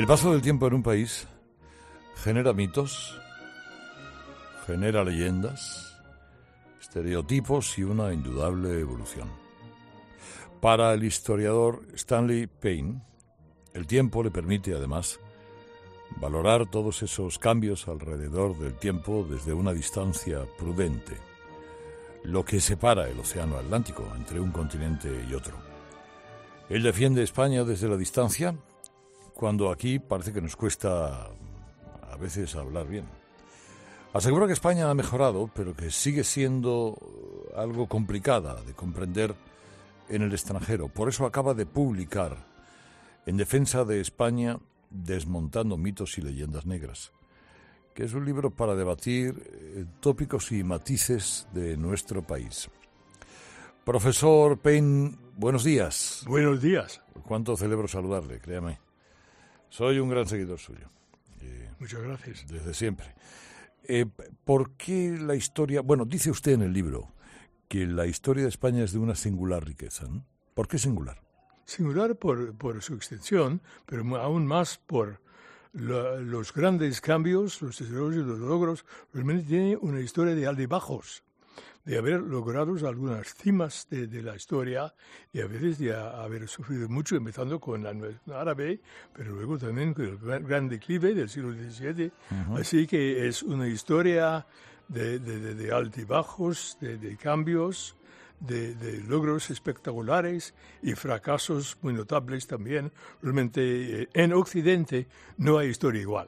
El paso del tiempo en un país genera mitos, genera leyendas, estereotipos y una indudable evolución. Para el historiador Stanley Payne, el tiempo le permite, además, valorar todos esos cambios alrededor del tiempo desde una distancia prudente, lo que separa el océano Atlántico entre un continente y otro. Él defiende España desde la distancia, cuando aquí parece que nos cuesta a veces hablar bien. Asegura que España ha mejorado, pero que sigue siendo algo complicada de comprender en el extranjero. Por eso acaba de publicar En defensa de España, desmontando mitos y leyendas negras, que es un libro para debatir tópicos y matices de nuestro país. Profesor Payne, buenos días. Buenos días. Cuánto celebro saludarle, créame. Soy un gran seguidor suyo. Muchas gracias. Desde siempre. ¿Por qué la historia...? Bueno, dice usted en el libro que la historia de España es de una singular riqueza, ¿no? ¿Por qué singular? Singular por su extensión, pero aún más por los grandes cambios, los desarrollos, los logros. Realmente tiene una historia de altibajos, de haber logrado algunas cimas de la historia y a veces de haber sufrido mucho, empezando con la Nueva árabe, pero luego también con el gran declive del siglo XVII. Uh-huh. Así que es una historia de altibajos, de cambios, de logros espectaculares y fracasos muy notables también. Realmente en Occidente no hay historia igual.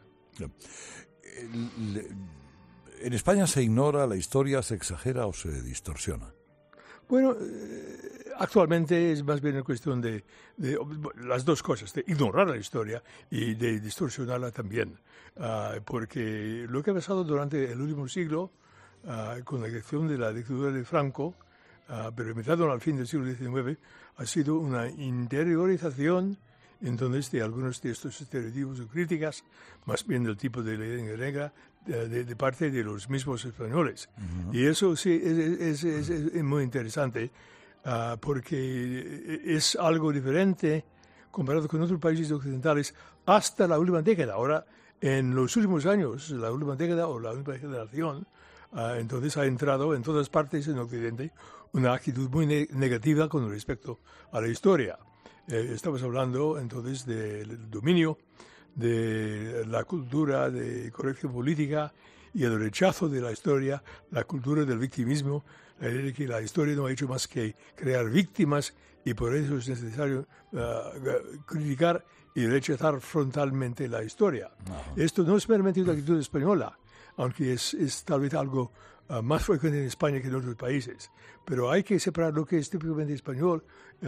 ¿En España se ignora la historia, se exagera o se distorsiona? Bueno, actualmente es más bien una cuestión de las dos cosas, de ignorar la historia y de distorsionarla también. Porque lo que ha pasado durante el último siglo, con la elección de la dictadura de Franco, pero empezando al fin del siglo XIX, ha sido una interiorización entonces de algunos de estos estereotipos o críticas, más bien del tipo de leyenda negra, de parte de los mismos españoles. Uh-huh. Y eso sí es muy interesante, porque es algo diferente comparado con otros países occidentales hasta la última década. Ahora, en los últimos años, la última década o la última generación, entonces ha entrado en todas partes en Occidente una actitud muy negativa con respecto a la historia. Estamos hablando entonces del dominio de la cultura de corrección política y el rechazo de la historia, la cultura del victimismo, la idea de que la historia no ha hecho más que crear víctimas y por eso es necesario criticar y rechazar frontalmente la historia. Uh-huh. Esto no es meramente una actitud española, aunque es tal vez algo más frecuente en España que en otros países. Pero hay que separar lo que es típicamente español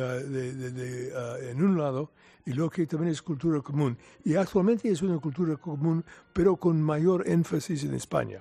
en un lado y lo que también es cultura común. Y actualmente es una cultura común, pero con mayor énfasis en España.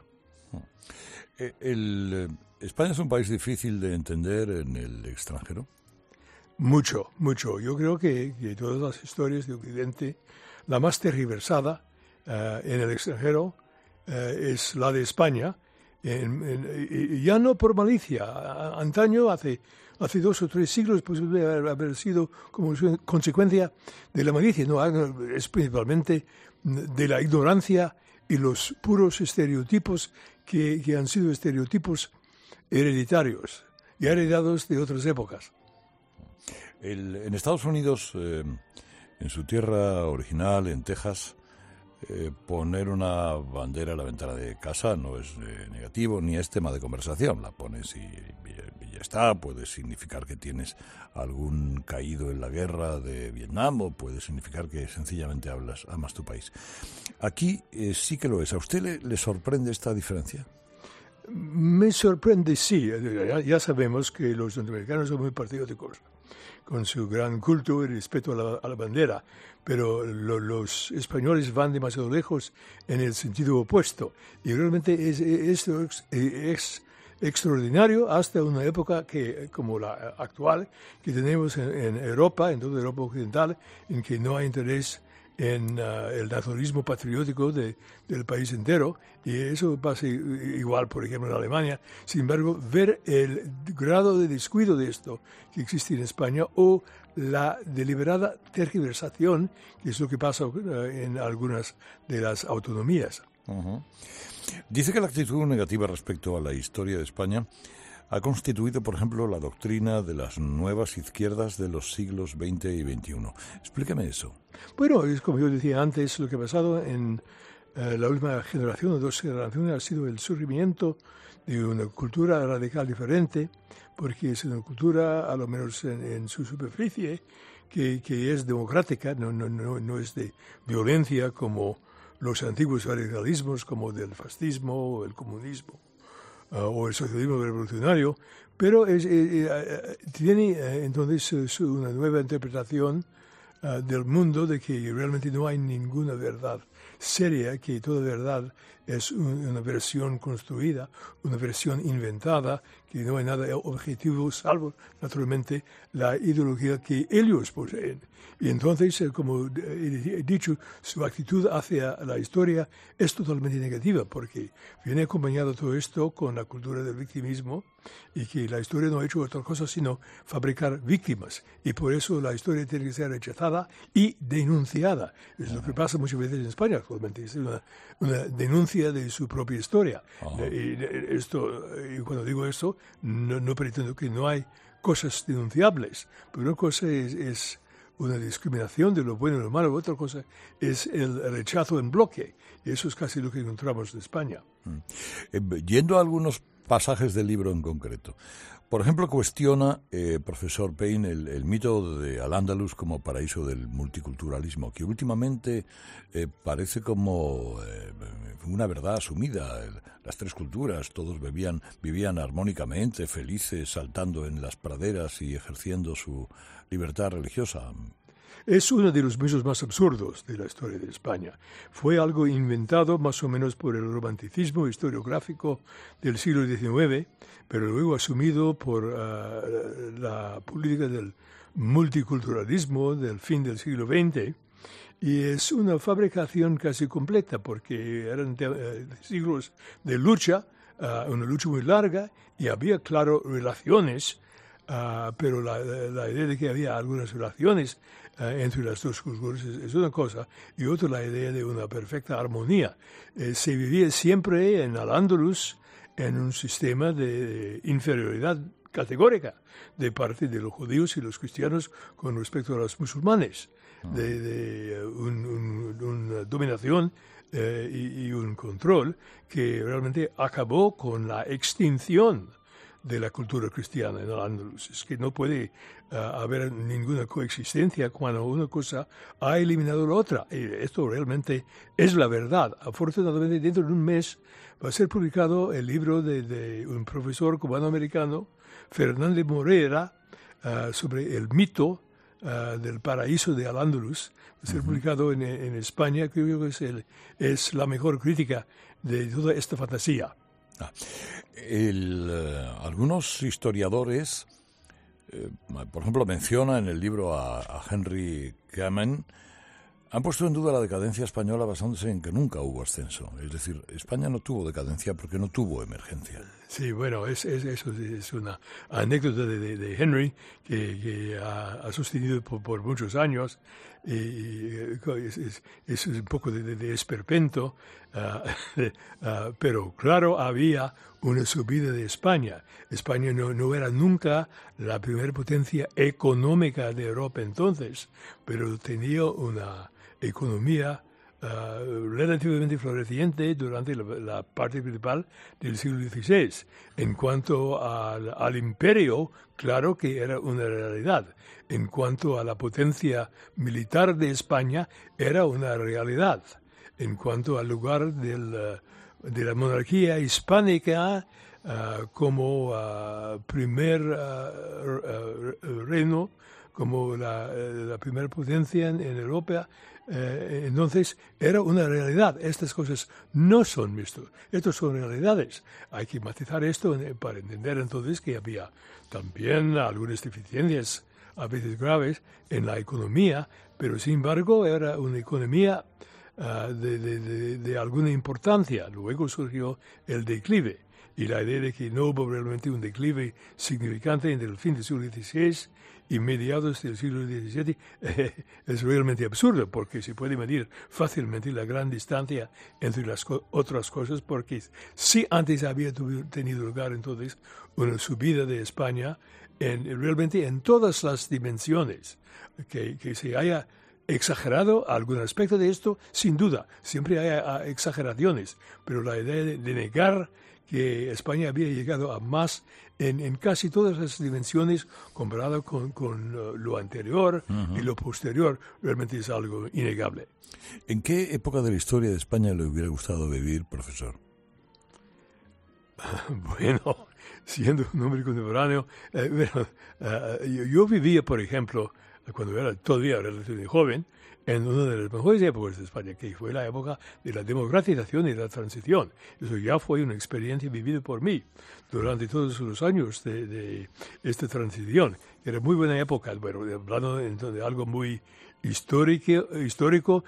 ¿España es un país difícil de entender en el extranjero? Mucho, mucho. Yo creo que todas las historias de Occidente, la más tergiversada en el extranjero es la de España, ya no por malicia. Antaño, hace 2 o 3 siglos, posible haber sido como consecuencia de la malicia. No, es principalmente de la ignorancia y los puros estereotipos que han sido estereotipos hereditarios y heredados de otras épocas. En Estados Unidos, en su tierra original, en Texas, poner una bandera a la ventana de casa no es negativo ni es tema de conversación. La pones y ya está. Puede significar que tienes algún caído en la guerra de Vietnam o puede significar que sencillamente amas tu país. Aquí sí que lo es. ¿A usted le sorprende esta diferencia? Me sorprende, sí. Ya sabemos que los norteamericanos son muy patrióticos, con su gran culto y respeto a la bandera, pero los españoles van demasiado lejos en el sentido opuesto. Y realmente esto es extraordinario hasta una época como la actual, que tenemos en Europa, en toda Europa occidental, en que no hay interés en el nacionalismo patriótico del país entero, y eso pasa igual, por ejemplo, en Alemania. Sin embargo, ver el grado de descuido de esto que existe en España o la deliberada tergiversación, que es lo que pasa en algunas de las autonomías. Uh-huh. Dice que la actitud negativa respecto a la historia de España ha constituido, por ejemplo, la doctrina de las nuevas izquierdas de los siglos XX y XXI. Explícame eso. Bueno, es como yo decía antes, lo que ha pasado en la última generación o 2 generaciones ha sido el surgimiento de una cultura radical diferente, porque es una cultura, a lo menos en su superficie, que es democrática, no es de violencia como los antiguos radicalismos, como del fascismo o el comunismo o el socialismo revolucionario, pero tiene entonces una nueva interpretación del mundo, de que realmente no hay ninguna verdad seria, que toda verdad es una versión construida, una versión inventada, que no hay nada objetivo salvo, naturalmente, la ideología que ellos poseen. Y entonces, como he dicho, su actitud hacia la historia es totalmente negativa, porque viene acompañado todo esto con la cultura del victimismo, y que la historia no ha hecho otra cosa sino fabricar víctimas. Y por eso la historia tiene que ser rechazada y denunciada. Es lo que pasa muchas veces en España actualmente. Es una denuncia de su propia historia. Y cuando digo esto, no pretendo que no hay cosas denunciables, pero una cosa es una discriminación de lo bueno y lo malo, otra cosa es el rechazo en bloque, y eso es casi lo que encontramos en España. Yendo a algunos pasajes del libro en concreto, por ejemplo, cuestiona, profesor Payne, el mito de Al-Ándalus como paraíso del multiculturalismo, que últimamente parece como una verdad asumida. Las 3 culturas, todos vivían armónicamente, felices, saltando en las praderas y ejerciendo su libertad religiosa. Es uno de los mitos más absurdos de la historia de España. Fue algo inventado más o menos por el romanticismo historiográfico del siglo XIX, pero luego asumido por la política del multiculturalismo del fin del siglo XX. Y es una fabricación casi completa, porque eran siglos de lucha, una lucha muy larga, y había, claro, relaciones, pero la idea de que había algunas relaciones entre las 2 culturas es una cosa, y otra la idea de una perfecta armonía. Se vivía siempre en Al-Ándalus en un sistema de inferioridad categórica de parte de los judíos y los cristianos con respecto a los musulmanes, de una dominación y un control que realmente acabó con la extinción de la cultura cristiana en Al-Ándalus. Es que no puede haber ninguna coexistencia cuando una cosa ha eliminado la otra. Y esto realmente es la verdad. Afortunadamente, dentro de un mes va a ser publicado el libro de un profesor cubano-americano, Fernández Morera, sobre el mito del paraíso de Al-Ándalus. Va a ser publicado en España. Creo que es la mejor crítica de toda esta fantasía. Algunos historiadores, por ejemplo, mencionan en el libro a Henry Kamen, han puesto en duda la decadencia española basándose en que nunca hubo ascenso. Es decir, España no tuvo decadencia porque no tuvo emergencia. Sí, bueno, eso es una anécdota de Henry que ha sostenido por muchos años, y es un poco de esperpento, pero claro, había una subida de España. España no era nunca la primera potencia económica de Europa entonces, pero tenía una economía relativamente floreciente durante la parte principal del siglo XVI. En cuanto al imperio, claro que era una realidad. En cuanto a la potencia militar de España, era una realidad. En cuanto al lugar de la monarquía hispánica como primer reino, como la primera potencia en Europa, entonces era una realidad. Estas cosas no son mitos, estas son realidades. Hay que matizar esto para entender entonces que había también algunas deficiencias a veces graves, en la economía, pero sin embargo era una economía de alguna importancia. Luego surgió el declive y la idea de que no hubo realmente un declive significante entre el fin del siglo XVI y mediados del siglo XVII es realmente absurdo, porque se puede medir fácilmente la gran distancia entre las otras cosas, porque si antes había tenido lugar entonces una subida de España realmente en todas las dimensiones, que se haya exagerado algún aspecto de esto, sin duda, siempre hay exageraciones, pero la idea de negar que España había llegado a más en casi todas las dimensiones comparado con lo anterior y lo posterior, realmente es algo innegable. ¿En qué época de la historia de España le hubiera gustado vivir, profesor? Bueno, siendo un hombre contemporáneo, yo vivía, por ejemplo, cuando era todavía relativamente joven, en una de las mejores épocas de España, que fue la época de la democratización y la transición. Eso ya fue una experiencia vivida por mí durante todos los años de esta transición. Era muy buena época, bueno, hablando de algo muy histórico,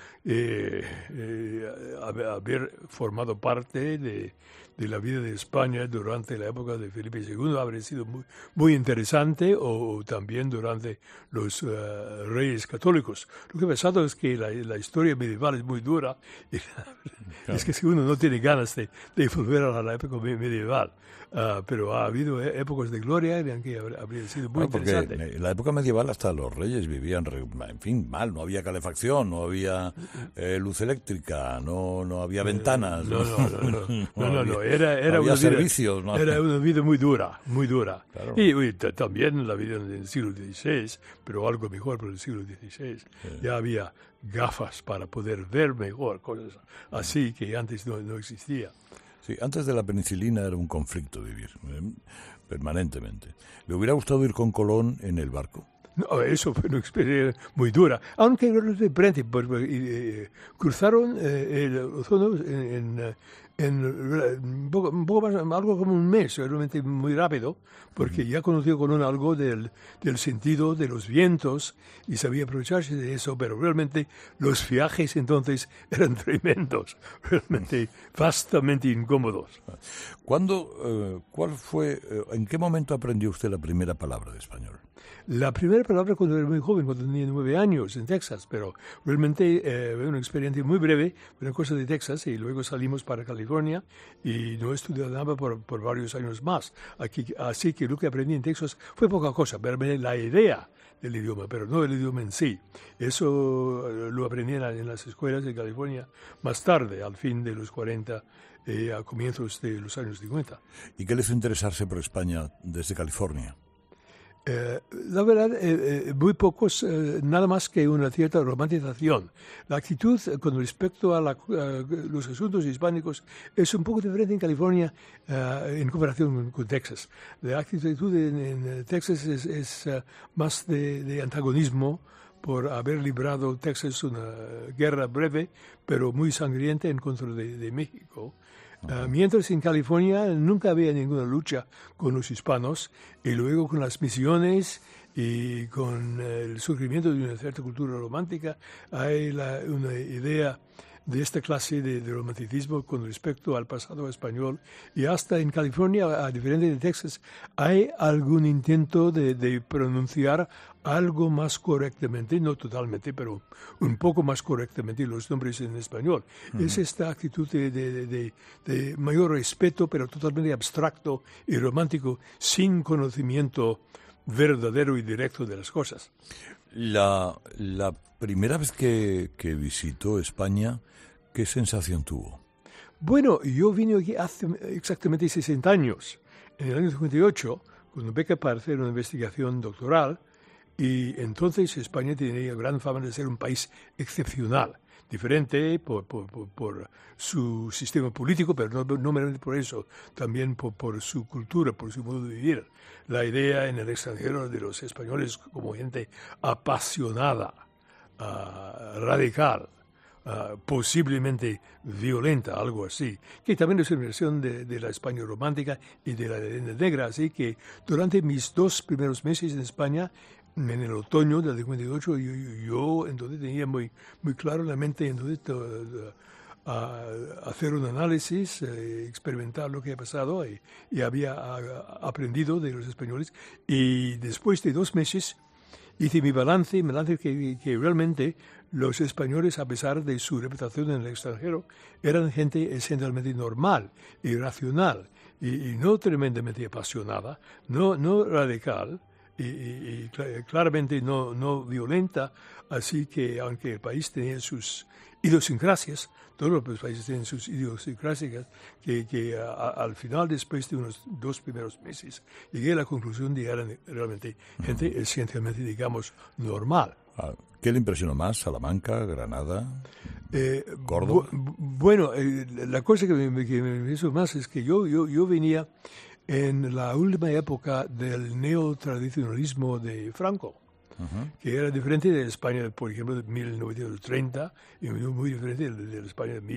haber formado parte de la vida de España durante la época de Felipe II habría sido muy interesante, o también durante los reyes católicos. Lo que he pensado es que la historia medieval es muy dura y es que si uno no tiene ganas de volver a la época medieval, pero ha habido épocas de gloria en que habría sido muy interesante. Porque en la época medieval hasta los reyes vivían, en fin, mal, no había calefacción, no había luz eléctrica, no había ventanas. No, era había una servicios. ¿No? Era una vida muy dura. Claro. Y también la vida del siglo XVI, pero algo mejor por el siglo XVI. Sí. Ya había gafas para poder ver mejor, cosas así que antes no existía. Sí, antes de la penicilina era un conflicto vivir, permanentemente. ¿Le hubiera gustado ir con Colón en el barco? No, eso fue una experiencia muy dura, aunque cruzaron el ozono en un poco más, algo como un mes, realmente muy rápido, porque ya conoció Colón algo del sentido de los vientos y sabía aprovecharse de eso, pero realmente los viajes entonces eran tremendos, realmente vastamente incómodos. ¿En qué momento aprendió usted la primera palabra de español? La primera palabra cuando era muy joven, cuando tenía 9 años en Texas, pero realmente una experiencia muy breve, una cosa de Texas, y luego salimos para California y no estudié nada por varios años más. Así que lo que aprendí en Texas fue poca cosa, pero la idea del idioma, pero no el idioma en sí. Eso lo aprendí en las escuelas de California más tarde, al fin de los 40, a comienzos de los años 50. ¿Y qué le hizo interesarse por España desde California? La verdad, muy pocos, nada más que una cierta romantización. La actitud con respecto a los asuntos hispánicos es un poco diferente en California en comparación con Texas. La actitud en Texas es más de antagonismo por haber librado Texas una guerra breve, pero muy sangrienta en contra de México. Mientras en California nunca había ninguna lucha con los hispanos, y luego con las misiones y con el surgimiento de una cierta cultura romántica hay una idea de esta clase de romanticismo con respecto al pasado español, y hasta en California, a diferencia de Texas, hay algún intento de pronunciar algo más correctamente, no totalmente, pero un poco más correctamente los nombres en español. Es esta actitud de mayor respeto, pero totalmente abstracto y romántico, sin conocimiento verdadero y directo de las cosas. La primera vez que visitó España, ¿qué sensación tuvo? Bueno, yo vine aquí hace exactamente 60 años, en el año 58, con una beca para hacer una investigación doctoral, y entonces España tenía gran fama de ser un país excepcional, diferente por su sistema político, pero no meramente por eso, también por su cultura, por su modo de vivir. La idea en el extranjero de los españoles como gente apasionada, radical, posiblemente violenta, algo así, que también es una versión de la España romántica y de la leyenda negra. Así que durante mis 2 primeros meses en España en el otoño del 58, yo entonces tenía muy claro en la mente entonces a hacer un análisis, experimentar lo que ha pasado y había aprendido de los españoles. Y después de 2 meses hice mi balance que realmente los españoles, a pesar de su reputación en el extranjero, eran gente esencialmente normal y racional y no tremendamente apasionada, no radical y claramente no violenta. Así que aunque el país tenía sus idiosincrasias, todos los países tienen sus idiosincrasias, que al final, después de unos 2 primeros meses, llegué a la conclusión de que eran realmente gente esencialmente, digamos, normal. ¿Qué le impresionó más? ¿Salamanca, Granada, Córdoba? Bueno, la cosa que me impresionó más es que yo venía en la última época del neotradicionalismo de Franco, que era diferente de España, por ejemplo, de 1930, y muy diferente de la España de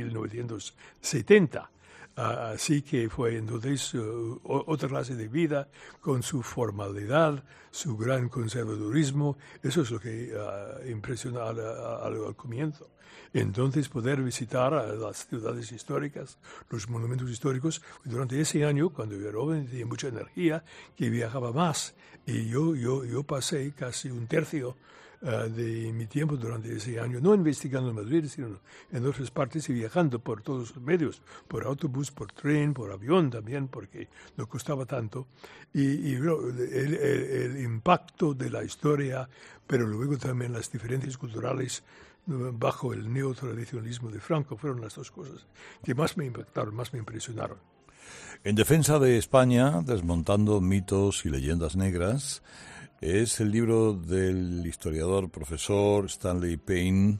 1970. Así que fue entonces otra clase de vida, con su formalidad, su gran conservadurismo. Eso es lo que impresiona al comienzo. Entonces, poder visitar las ciudades históricas, los monumentos históricos. Durante ese año, cuando yo era joven, tenía mucha energía, que viajaba más. Y yo pasé casi 1/3 de mi tiempo durante ese año, no investigando en Madrid, sino en otras partes y viajando por todos los medios, por autobús, por tren, por avión también, porque no costaba tanto. Y el impacto de la historia, pero luego también las diferencias culturales bajo el neotradicionalismo de Franco, fueron las 2 cosas que más me impactaron, más me impresionaron. En defensa de España, desmontando mitos y leyendas negras, es el libro del historiador profesor Stanley Payne,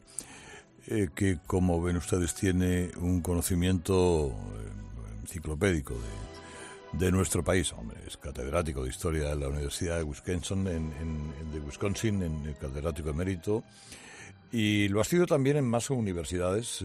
que, como ven ustedes, tiene un conocimiento enciclopédico de nuestro país. Hombre, es catedrático de Historia de la Universidad de Wisconsin, en catedrático emérito, y lo ha sido también en más universidades,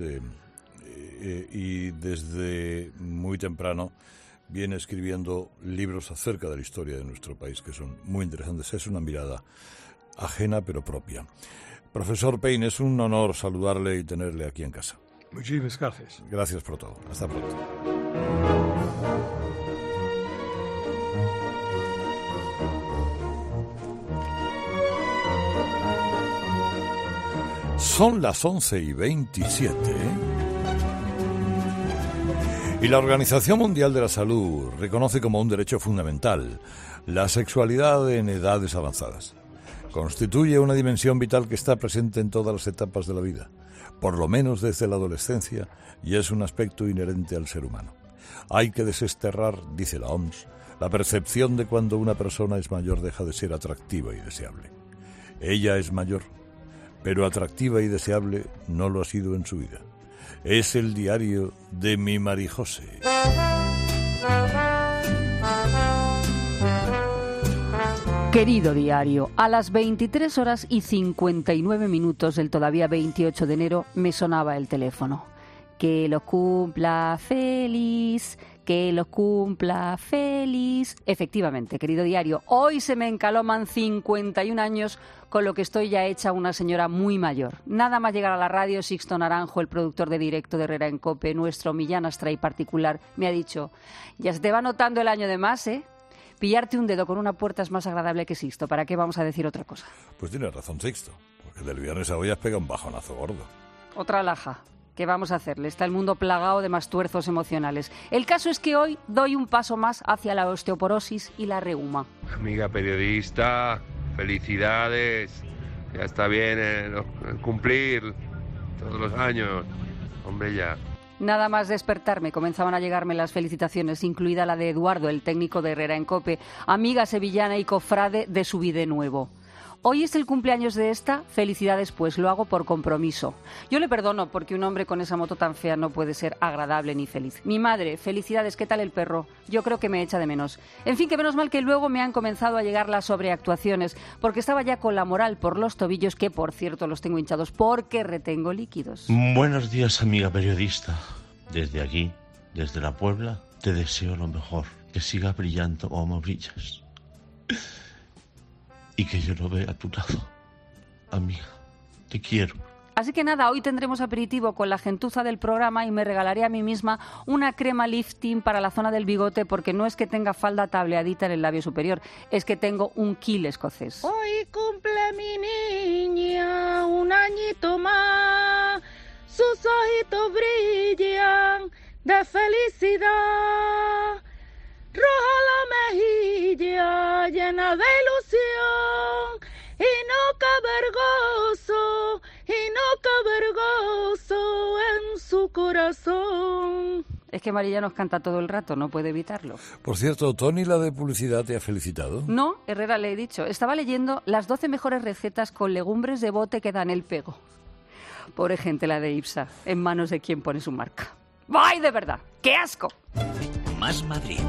y desde muy temprano viene escribiendo libros acerca de la historia de nuestro país, que son muy interesantes. Es una mirada ajena pero propia. Profesor Payne, es un honor saludarle y tenerle aquí en casa. Muchísimas gracias. Gracias por todo. Hasta pronto. Son las 11:27, y la Organización Mundial de la Salud reconoce como un derecho fundamental la sexualidad en edades avanzadas. Constituye una dimensión vital que está presente en todas las etapas de la vida, por lo menos desde la adolescencia, y es un aspecto inherente al ser humano. Hay que desterrar, dice la OMS, la percepción de cuando una persona es mayor deja de ser atractiva y deseable. Ella es mayor, pero atractiva y deseable no lo ha sido en su vida. Es el diario de mi Marijose. Querido diario, a las 23:59 del todavía 28 de enero me sonaba el teléfono. Que los cumpla feliz, que los cumpla feliz. Efectivamente, querido diario, hoy se me encaloman 51 años, con lo que estoy ya hecha una señora muy mayor. Nada más llegar a la radio, Sixto Naranjo, el productor de directo de Herrera en COPE, nuestro Millán Astray particular, me ha dicho: ya se te va notando el año de más, ¿eh? Pillarte un dedo con una puerta es más agradable que Sixto. ¿Para qué vamos a decir otra cosa? Pues tienes razón, Sixto, porque del viernes a hoy has pegado un bajonazo gordo. Otra laja. ¿Qué vamos a hacerle? Está el mundo plagado de mastuerzos emocionales. El caso es que hoy doy un paso más hacia la osteoporosis y la reuma. Amiga periodista, felicidades. Ya está bien el cumplir todos los años. Hombre, ya. Nada más despertarme comenzaban a llegarme las felicitaciones, incluida la de Eduardo, el técnico de Herrera en COPE, amiga sevillana y cofrade de su Vida Nuevo. Hoy es el cumpleaños de esta, felicidades pues, lo hago por compromiso. Yo le perdono porque un hombre con esa moto tan fea no puede ser agradable ni feliz. Mi madre, felicidades, ¿qué tal el perro? Yo creo que me echa de menos. En fin, que menos mal que luego me han comenzado a llegar las sobreactuaciones, porque estaba ya con la moral por los tobillos, que por cierto los tengo hinchados porque retengo líquidos. Buenos días, amiga periodista. Desde aquí, desde la Puebla, te deseo lo mejor. Que sigas brillando como brillas. y que yo lo vea a tu lado. Amiga, te quiero. Así que nada, hoy tendremos aperitivo con la gentuza del programa y me regalaré a mí misma una crema lifting para la zona del bigote, porque no es que tenga falda tableadita en el labio superior, es que tengo un kill escocés. Hoy cumple mi niña un añito más, sus ojitos brillan de felicidad, roja la mejilla llena de ilusión, y no cabe gozo, y no cabe gozo en su corazón. Es que María nos canta todo el rato, no puede evitarlo. Por cierto, Tony, la de publicidad, ¿te ha felicitado? No, Herrera, le he dicho. Estaba leyendo las 12 mejores recetas con legumbres de bote que dan el pego. Pobre gente la de Ipsa, en manos de quien pone su marca. ¡Ay, de verdad! ¡Qué asco! Más Madrid.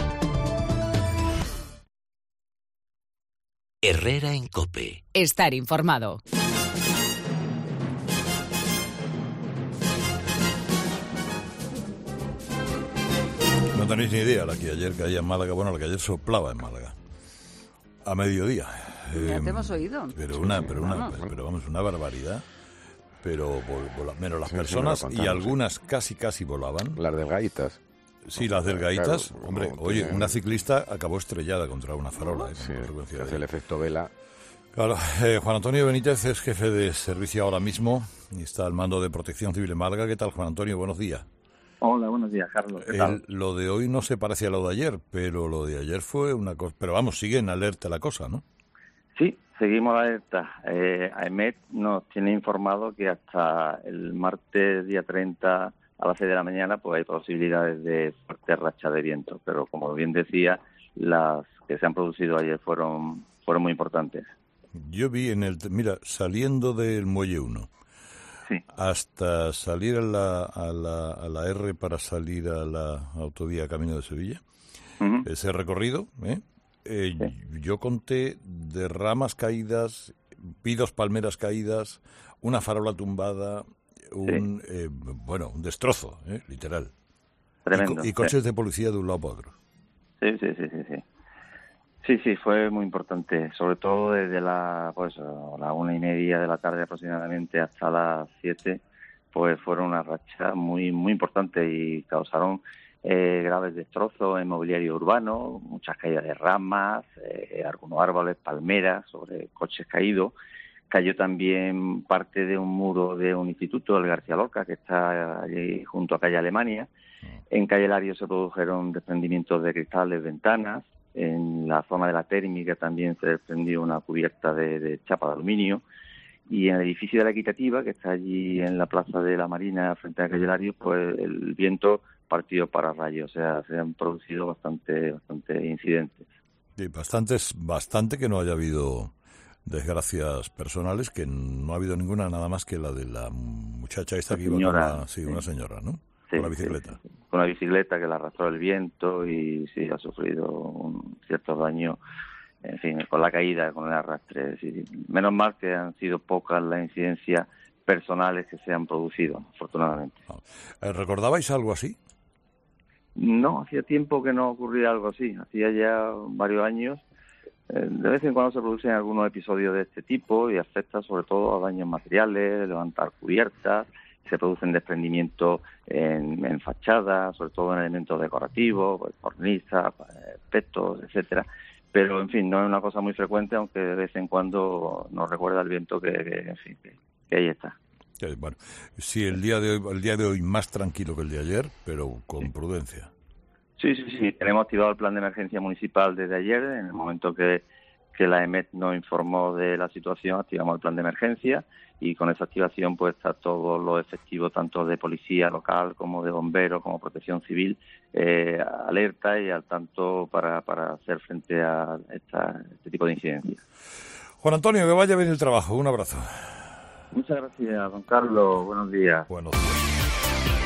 Herrera en COPE. Estar informado. No tenéis ni idea la que ayer caía en Málaga, bueno, la que ayer soplaba en Málaga. A mediodía. Ya te hemos oído. Pero vamos, una barbaridad. Pero menos las personas, y algunas casi volaban. Las delgaditas. Sí, las delgaditas. Claro, hombre, oye, una ciclista acabó estrellada contra una farola. Sí, hace el efecto vela. Claro, Juan Antonio Benítez es jefe de servicio ahora mismo y está al mando de Protección Civil en Málaga. ¿Qué tal, Juan Antonio? Buenos días. Hola, buenos días, Carlos. ¿Qué tal? Lo de hoy no se parece a lo de ayer, pero lo de ayer fue una cosa... Pero vamos, sigue en alerta la cosa, ¿no? Sí, seguimos la alerta. AEMET nos tiene informado que hasta el martes, día 30, a las 6 de la mañana, pues hay posibilidades de fuerte racha de viento. Pero, como bien decía, las que se han producido ayer fueron muy importantes. Yo vi saliendo del Muelle 1, sí, hasta salir a la R para salir a la autovía Camino de Sevilla, ese recorrido, sí. Yo conté de ramas caídas, pinos, palmeras caídas, una farola tumbada, un destrozo, literal. Tremendo. Y coches de policía de un lado para otro. Sí. Sí, fue muy importante, sobre todo desde la 1:30 de la tarde aproximadamente hasta las 7, pues fueron una racha muy importante y causaron graves destrozos en mobiliario urbano, muchas caídas de ramas, algunos árboles, palmeras sobre coches caídos. Cayó también parte de un muro de un instituto, el García Lorca, que está allí junto a calle Alemania. En calle Lario se produjeron desprendimientos de cristales, ventanas. En la zona de la térmica también se desprendió una cubierta de chapa de aluminio. Y en el edificio de la Equitativa, que está allí en la Plaza de la Marina, frente a calle Lario, pues el viento partió para rayos. O sea, se han producido bastante incidentes. Sí, bastante que no haya habido desgracias personales, que no ha habido ninguna, nada más que la de la muchacha esta que iba con una señora, ¿no? Sí, con la bicicleta. Sí. Con la bicicleta que la arrastró el viento y sí, ha sufrido ciertos daños, en fin, con la caída, con el arrastre. Sí. Menos mal que han sido pocas las incidencias personales que se han producido, afortunadamente. ¿Recordabais algo así? No, hacía tiempo que no ocurría algo así. Hacía ya varios años. De vez en cuando se producen algunos episodios de este tipo y afecta sobre todo a daños materiales, levantar cubiertas. Se producen desprendimientos en fachadas, sobre todo en elementos decorativos, pues, cornisas, petos, etcétera. Pero, en fin, no es una cosa muy frecuente, aunque de vez en cuando nos recuerda el viento que ahí está. Bueno, sí, el día de hoy más tranquilo que el de ayer, pero con prudencia. Sí. Tenemos activado el plan de emergencia municipal desde ayer. En el momento que la EMET nos informó de la situación, activamos el plan de emergencia y con esa activación pues está todo lo efectivo, tanto de policía local como de bomberos, como protección civil, alerta y al tanto para hacer frente a este tipo de incidencias. Juan Antonio, que vaya bien el trabajo. Un abrazo. Muchas gracias, don Carlos. Buenos días. Buenos días.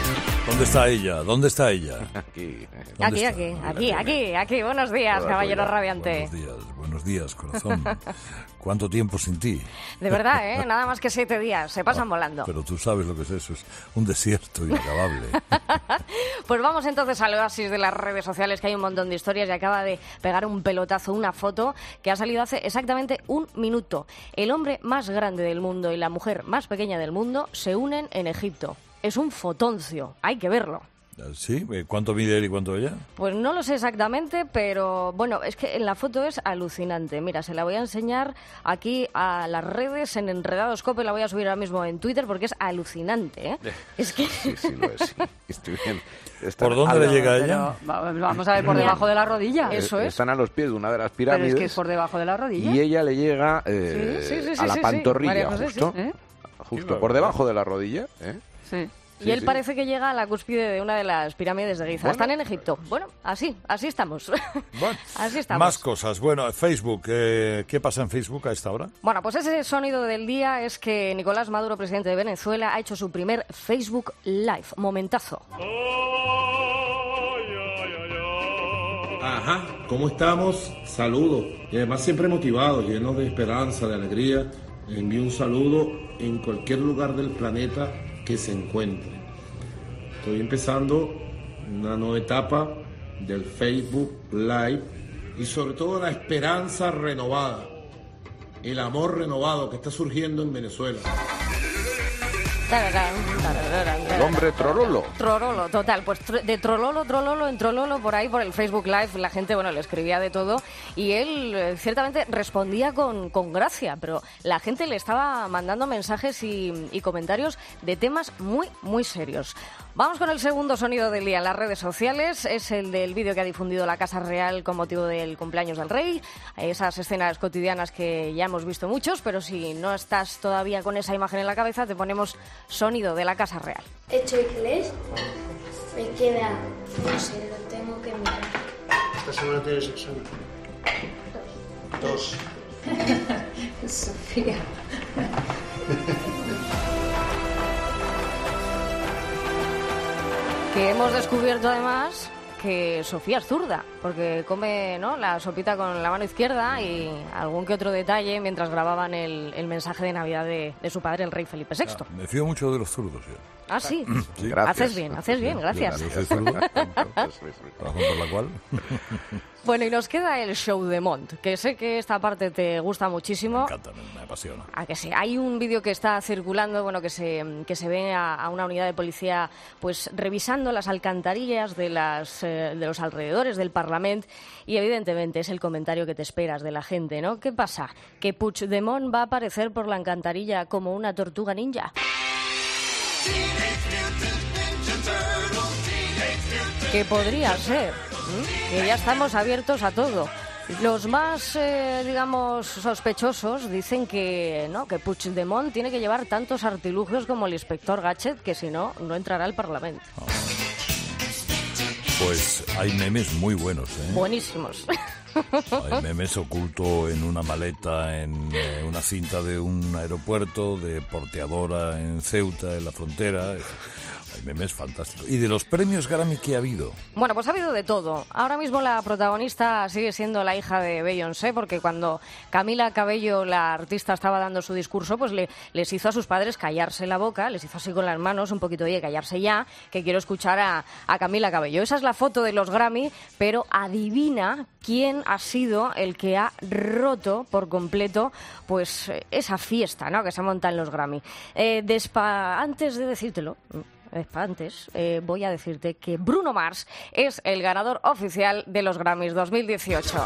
¿Dónde está ella? ¿Dónde está ella? Aquí. Aquí. Buenos días, caballero radiante. Buenos días, corazón. ¿Cuánto tiempo sin ti? De verdad, ¿eh? Nada más que 7 días, se pasan volando. Pero tú sabes lo que es eso, es un desierto inacabable. Pues vamos entonces al oasis de las redes sociales, que hay un montón de historias y acaba de pegar un pelotazo, una foto que ha salido hace exactamente 1 minuto. El hombre más grande del mundo y la mujer más pequeña del mundo se unen en Egipto. Es un fotoncio, hay que verlo. ¿Sí? ¿Cuánto mide él y cuánto ella? Pues no lo sé exactamente, pero bueno, es que en la foto es alucinante. Mira, se la voy a enseñar aquí a las redes, en Enredados Cope, la voy a subir ahora mismo en Twitter porque es alucinante, ¿eh? Es que... Sí, lo es, sí. Estoy bien. ¿Por dónde le llega a ella? Vamos a ver, por debajo de la rodilla. Eso es. Están a los pies de una de las pirámides. Pero es que es por debajo de la rodilla. Y ella le llega a la pantorrilla, justo. Justo por debajo de la rodilla, ¿eh? Sí. Y él parece que llega a la cúspide de una de las pirámides de Giza. Están en Egipto. Bueno, así estamos. Bueno, así estamos. Más cosas. Bueno, Facebook. ¿Qué pasa en Facebook a esta hora? Bueno, pues ese sonido del día es que Nicolás Maduro, presidente de Venezuela, ha hecho su primer Facebook Live. Momentazo. Ajá, ¿cómo estamos? Saludos. Y además siempre motivados, llenos de esperanza, de alegría. Les envío un saludo en cualquier lugar del planeta que se encuentre. Estoy empezando una nueva etapa del Facebook Live y sobre todo la esperanza renovada, el amor renovado que está surgiendo en Venezuela. El hombre trololo. Trololo, total. Pues de trololo en trololo, por ahí, por el Facebook Live, la gente, bueno, le escribía de todo y él ciertamente respondía con gracia, pero la gente le estaba mandando mensajes y comentarios de temas muy, muy serios. Vamos con el segundo sonido del día en las redes sociales. Es el del vídeo que ha difundido la Casa Real con motivo del cumpleaños del rey. Esas escenas cotidianas que ya hemos visto muchos, pero si no estás todavía con esa imagen en la cabeza, te ponemos sonido de la Casa Real. Hecho inglés, me queda, no sé, lo tengo que mirar. Esta semana tienes examen. 2. Sofía. Que hemos descubierto además que Sofía es zurda, porque come, ¿no?, la sopita con la mano izquierda y algún que otro detalle mientras grababan el mensaje de Navidad de su padre, el rey Felipe VI. Me fío mucho de los zurdos. Ah, sí. Sí. Haces bien, gracias. Yo soy zurdo, razón por la cual. Bueno, y nos queda el show de Mont, que sé que esta parte te gusta muchísimo. Me encanta, me apasiona. ¿A que sí? Hay un vídeo que está circulando, bueno, que se ve a una unidad de policía pues revisando las alcantarillas de los alrededores del Parlamento y evidentemente es el comentario que te esperas de la gente, ¿no? ¿Qué pasa? ¿Que Puigdemont va a aparecer por la alcantarilla como una tortuga ninja? Que podría ser, que ya estamos abiertos a todo. Los más, digamos, sospechosos dicen que Puigdemont tiene que llevar tantos artilugios como el inspector Gadget, que si no, no entrará al Parlamento. Pues hay memes muy buenos, ¿eh? Buenísimos. Hay memes oculto en una maleta, en una cinta de un aeropuerto, de porteadora en Ceuta, en la frontera. Hay memes fantásticos. ¿Y de los premios Grammy qué ha habido? Bueno, pues ha habido de todo. Ahora mismo la protagonista sigue siendo la hija de Beyoncé, porque cuando Camila Cabello, la artista, estaba dando su discurso, pues les hizo a sus padres callarse la boca, les hizo así con las manos un poquito, oye, callarse ya, que quiero escuchar a Camila Cabello. Esa es la foto de los Grammy, pero adivina quién ha sido el que ha roto por completo pues esa fiesta, ¿no?, que se monta en los Grammy. Antes de decírtelo... voy a decirte que Bruno Mars es el ganador oficial de los Grammys 2018.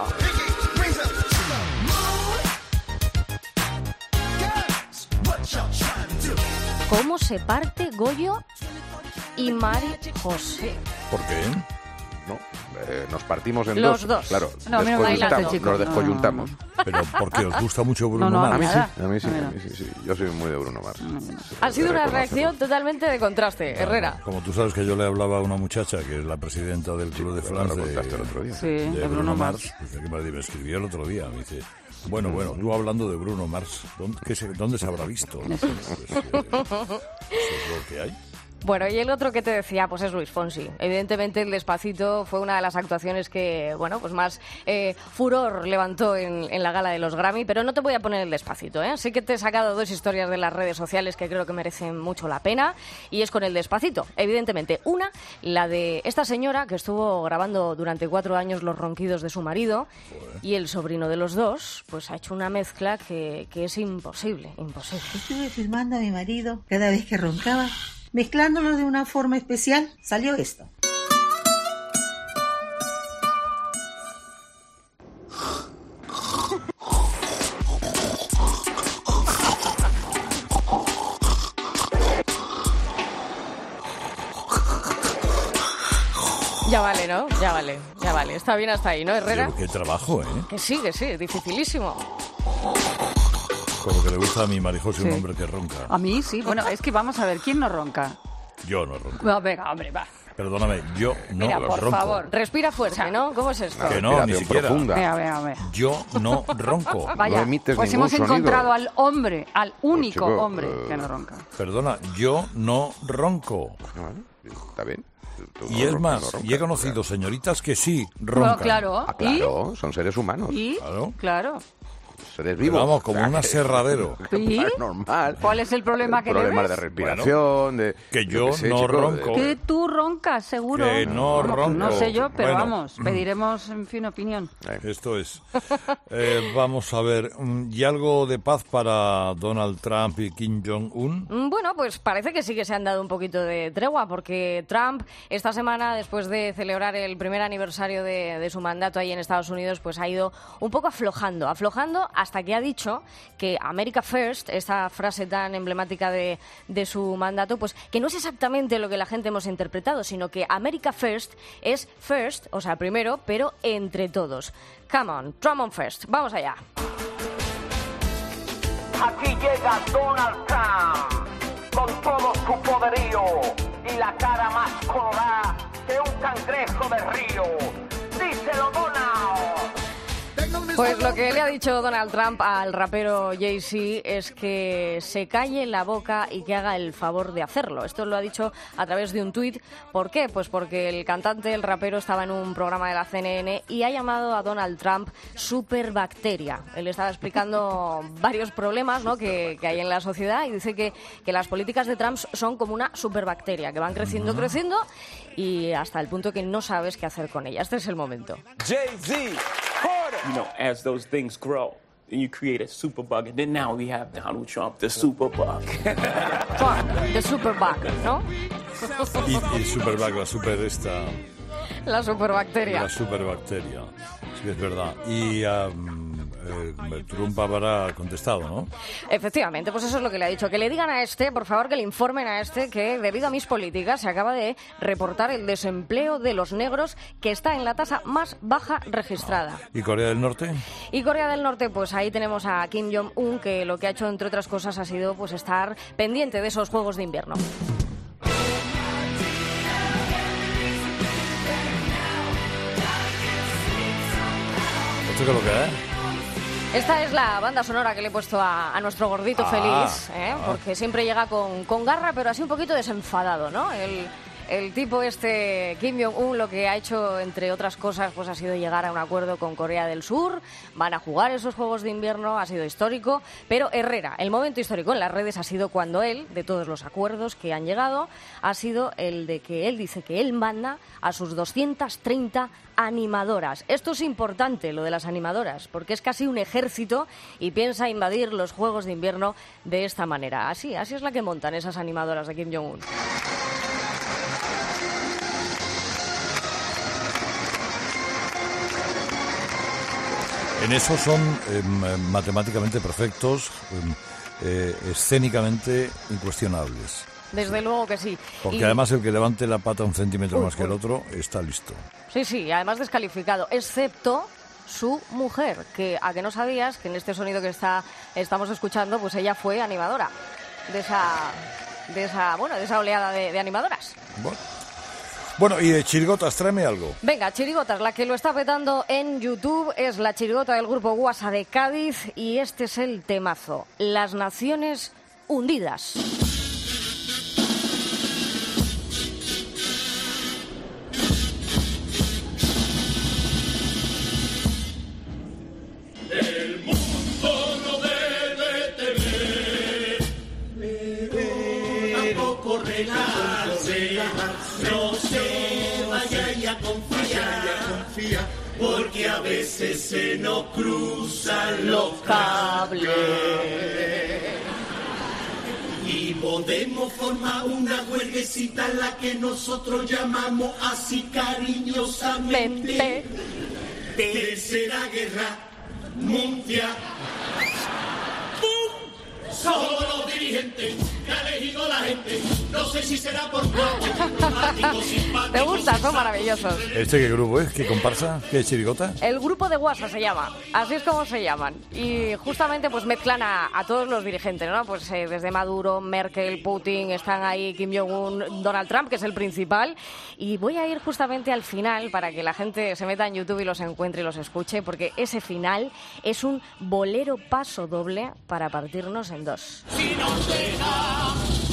¿Cómo se parte Goyo y Mari José? ¿Por qué? No, nos partimos en los dos. Claro, no, nos descoyuntamos. Pero porque os gusta mucho Bruno Mars. A mí sí. Yo soy muy de Bruno Mars. Ha sido una reacción totalmente de contraste, claro, Herrera. Como tú sabes que yo le hablaba a una muchacha que es la presidenta del Club de Fans de Bruno Mars, que me escribió el otro día, me dice... Bueno, tú hablando de Bruno Mars, ¿dónde se habrá visto? Eso es lo que hay. Bueno, y el otro que te decía, pues es Luis Fonsi. Evidentemente el Despacito fue una de las actuaciones que, bueno, pues más furor levantó en la gala de los Grammy, pero no te voy a poner el Despacito, ¿eh? Sí que te he sacado 2 historias de las redes sociales que creo que merecen mucho la pena, y es con el Despacito. Evidentemente, una, la de esta señora que estuvo grabando durante 4 años los ronquidos de su marido, y el sobrino de los dos, pues ha hecho una mezcla que es imposible. Estuve filmando a mi marido cada vez que roncaba, mezclándolo de una forma especial, salió esto. Ya vale, ¿no? Ya vale. Está bien hasta ahí, ¿no, Herrera? Qué trabajo, ¿eh? Que sí, dificilísimo. Como que le gusta a mi Marijosa un hombre que ronca. A mí sí. Bueno, es que vamos a ver, ¿quién no ronca? Yo no ronco. No, venga, hombre, va. Perdóname, yo no Mira, por ronco. favor. Respira fuerte, ¿no? ¿Cómo es esto? Que no, ni siquiera. Venga. Yo no ronco. Vaya, no emites pues ningún hemos encontrado sonido. al hombre, al único Chico, hombre que no ronca. Perdona, yo no ronco. Está bien. Tú Y es no más, roncas, y he conocido señoritas que sí roncan. Claro. Ah, claro, son seres humanos. ¿Y? Claro. Seres vivos. Vamos, como un aserradero. ¿Y? Es normal. ¿Cuál es el problema que le Problemas ves? de respiración, de... Que yo sé, no chico, ronco. Que tú roncas, seguro. Que no ronco. No sé yo, pero Bueno. vamos, pediremos, en fin, opinión. Esto es. Vamos a ver, ¿y algo de paz para Donald Trump y Kim Jong-un? Bueno, pues parece que sí que se han dado un poquito de tregua, porque Trump esta semana, después de celebrar el primer aniversario de su mandato ahí en Estados Unidos, pues ha ido un poco aflojando hasta que ha dicho que America First, esta frase tan emblemática de su mandato, pues que no es exactamente lo que la gente hemos interpretado, sino que America First es first, o sea, primero, pero entre todos. Come on, Trump on first. Vamos allá. Aquí llega Donald Trump con todo su poderío y la cara más colorada que un cangrejo de río. Díselo, Donald. Pues lo que le ha dicho Donald Trump al rapero Jay-Z es que se calle la boca y que haga el favor de hacerlo. Esto lo ha dicho a través de un tuit. ¿Por qué? Pues porque el cantante, el rapero, estaba en un programa de la CNN y ha llamado a Donald Trump superbacteria. Él estaba explicando varios problemas, ¿no?, que hay en la sociedad, y dice que las políticas de Trump son como una superbacteria, que van creciendo y hasta el punto que no sabes qué hacer con ella. Este es el momento. Jay-Z, you know, as those things grow, then you create a superbug, and then now we have Donald Trump, the superbug. Trump, the superbug, ¿no? Y superbug, la super esta... La superbacteria. La superbacteria, sí, es verdad. Y Trump habrá contestado, ¿no? Efectivamente, pues eso es lo que le ha dicho. Que le digan a este, por favor, que le informen a este que debido a mis políticas se acaba de reportar el desempleo de los negros, que está en la tasa más baja registrada. ¿Y Corea del Norte? Y Corea del Norte, pues ahí tenemos a Kim Jong-un, que lo que ha hecho, entre otras cosas, ha sido pues estar pendiente de esos Juegos de Invierno. ¿Esto qué es lo que es? Esta es la banda sonora que le he puesto a nuestro gordito feliz, porque siempre llega con garra, pero así un poquito desenfadado, ¿no? El tipo Kim Jong-un, lo que ha hecho, entre otras cosas, pues ha sido llegar a un acuerdo con Corea del Sur. Van a jugar esos Juegos de Invierno, ha sido histórico. Pero Herrera, el momento histórico en las redes ha sido cuando él, de todos los acuerdos que han llegado, ha sido el de que él dice que él manda a sus 230 animadoras. Esto es importante, lo de las animadoras, porque es casi un ejército y piensa invadir los Juegos de Invierno de esta manera. Así es la que montan esas animadoras de Kim Jong-un. En eso son matemáticamente perfectos, escénicamente incuestionables. Desde luego que sí. Porque además el que levante la pata un centímetro más que el otro está listo. Sí, además descalificado, excepto su mujer, que a que no sabías que en este sonido que estamos escuchando, pues ella fue animadora de esa oleada de animadoras. Bueno, y de chirigotas, tráeme algo. Venga, chirigotas, la que lo está petando en YouTube es la chirigota del grupo Guasa de Cádiz, y este es el temazo: Las Naciones Hundidas. porque a veces se nos cruzan los cables. Y podemos formar una huelguecita en la que nosotros llamamos así cariñosamente Tercera Guerra Mundial. ¡Pum! Somos los dirigentes que ha elegido la gente. No sé si será por ¿Te gusta? Son maravillosos. ¿Este qué grupo es? ¿Qué comparsa? ¿Qué chirigota? El grupo de WhatsApp se llama, así es como se llaman. Y justamente pues mezclan a todos los dirigentes, ¿no? Pues desde Maduro, Merkel, Putin, están ahí Kim Jong-un, Donald Trump, que es el principal. Y voy a ir justamente al final para que la gente se meta en YouTube y los encuentre y los escuche, porque ese final es un bolero paso doble para partirnos en dos. Si nos deja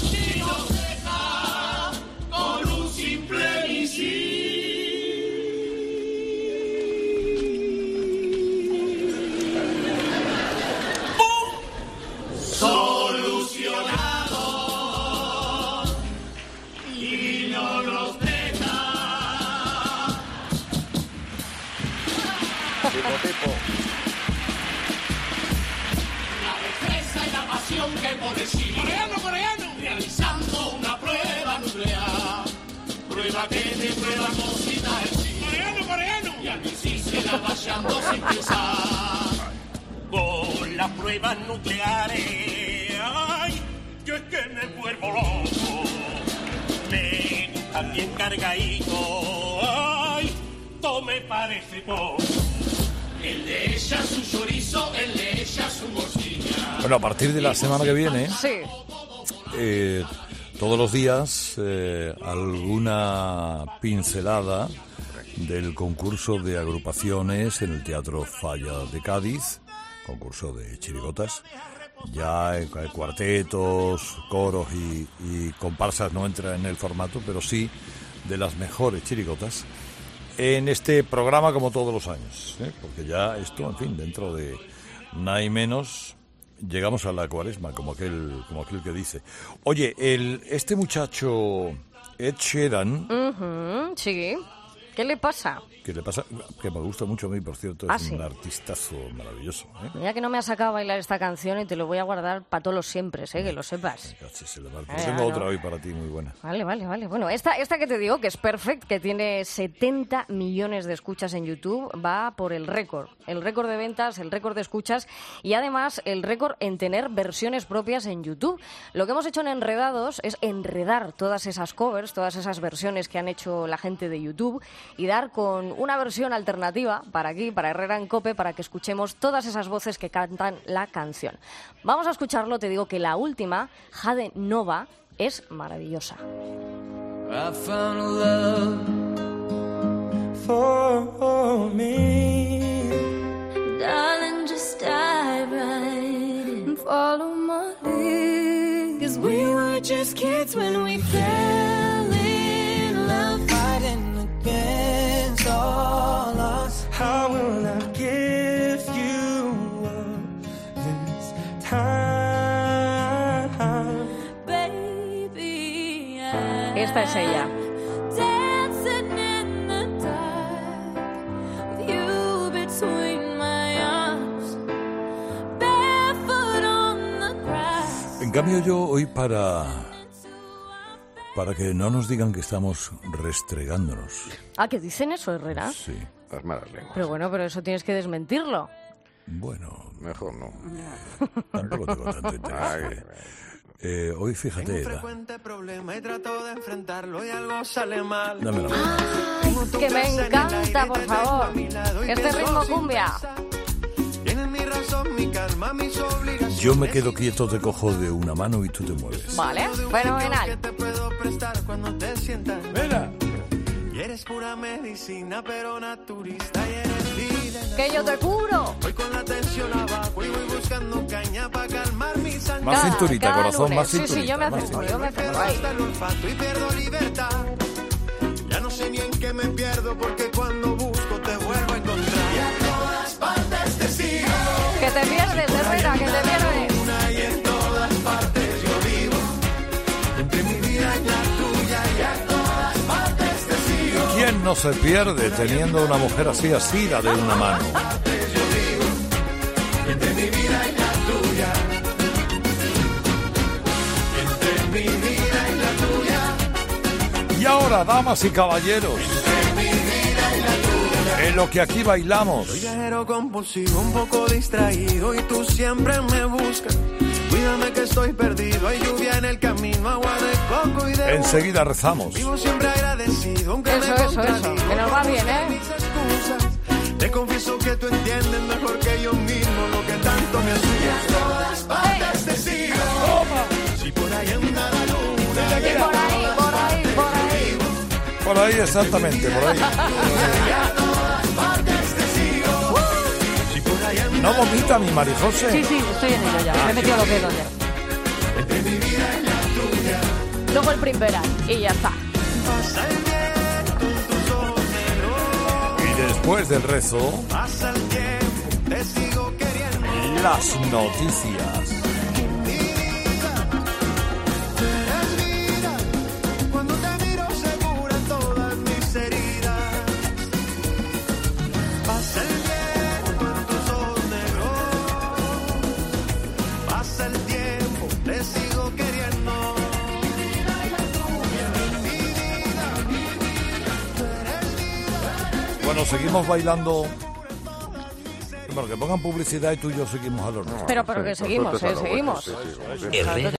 con un simple misil. ¡Pum! Solucionado y no nos deja. La defensa y la pasión que pone Chile. Coreano. Realizando una prueba nuclear. Prueba que te prueba cosita el Chile. Coreano. Y al misil se la vayando sin pensar. Con las pruebas nucleares. Ay, yo es que me vuelvo loco. Me gustan bien cargadito. Ay, todo me parece poco. El de ella su chorizo, el de ella su morcilla. Bueno, a partir de la semana que viene, sí. Todos los días alguna pincelada del concurso de agrupaciones en el Teatro Falla de Cádiz, concurso de chirigotas. Ya cuartetos, coros y comparsas no entran en el formato, pero sí de las mejores chirigotas en este programa como todos los años, porque ya esto, en fin, dentro de nada y menos llegamos a la Cuaresma, como aquel que dice. Oye, este muchacho Ed Sheeran, sí, ¿qué le pasa? ¿Qué le pasa? Que me gusta mucho a mí, por cierto, es un artistazo maravilloso. Mira que no me has sacado a bailar esta canción y te lo voy a guardar para todos los siempre, que lo sepas. Tengo otra hoy para ti muy buena. Vale. Bueno, esta que te digo, que es Perfect, que tiene 70 millones de escuchas en YouTube, va por el récord de ventas, el récord de escuchas y además el récord en tener versiones propias en YouTube. Lo que hemos hecho en Enredados es enredar todas esas covers, todas esas versiones que han hecho la gente de YouTube y dar con una versión alternativa para aquí, para Herrera en COPE, para que escuchemos todas esas voces que cantan la canción. Vamos a escucharlo, te digo que la última, Jade Nova, es maravillosa. I found love for me. Darling, just dive right in, follow my lead. 'Cause we were just kids when we fell in love, fighting against all odds. How will I give you up this time, baby? Esta es ella. Dancing in the dark with you between my arms, barefoot on the grass. En cambio yo hoy para que no nos digan que estamos restregándonos. ¿Qué dicen eso, Herrera? Sí. Las malas lenguas. Pero eso tienes que desmentirlo. Bueno, mejor no. Tampoco tengo tanto interés. Hoy fíjate, Eda. Problema y trato de enfrentarlo y algo sale mal. Dame la mano. Ay, que me encanta, por favor. Este ritmo cumbia. Tienes mi razón, mi calma, mis obligaciones. Yo me quedo quieto, te cojo de una mano y tú te mueves. Vale, fenomenal. Que te puedo prestar cuando te sientas. Mira. Y eres pura medicina, pero naturista y eres vida. Que yo te curo. Voy con la tensión abajo y voy buscando caña para calmar mi sangre. Más cinturita, corazón, más cinturita. Sí, yo me acerco ahí. Hasta el olfato y pierdo libertad. Ya no sé ni en qué me pierdo porque cuando busco te vuelvo a encontrar. Y a todas partes te sigo. Que te pierdes, Herrera, que te pierdes. Y en todas partes yo vivo. Entre mi vida y la tuya y a todas partes te sigo. ¿Quién no se pierde teniendo una mujer así, la de una mano. Entre mi vida y la tuya. Entre mi vida y la tuya. Y ahora, damas y caballeros, Entre mi vida y la tuya. en lo que aquí bailamos. Soy viajero compulsivo, un poco distraído y tú siempre me buscas. Cuídame que estoy perdido, hay lluvia en el camino, agua de coco y de... Enseguida rezamos. Vivo siempre agradecido, aunque Eso, que nos va bien, ¿eh? Te confieso que tú entiendes mejor que yo mismo lo que tanto me asusta. A todas partes te sigo. Si por ahí anda la luna. Por ahí, exactamente, por ahí. A todas partes te sigo. Si por ahí anda. ¿No vomita mi Marijose? Sí, estoy en ello ya. Me he metido los dedos ya. Entre mi vida y la tuya. Luego el primeral y ya está. Pasa el viento en tus ojos negros. Y después del rezo, Pasa el tiempo, te sigo queriendo. las noticias. Cuando te miro segura todas mis heridas. Pasa el viento en tus ojos negros. Pasa el tiempo, te sigo queriendo. Bueno, seguimos bailando. Bueno, que pongan publicidad y tú y yo seguimos a los nuestros. Pero que seguimos, seguimos. Herrera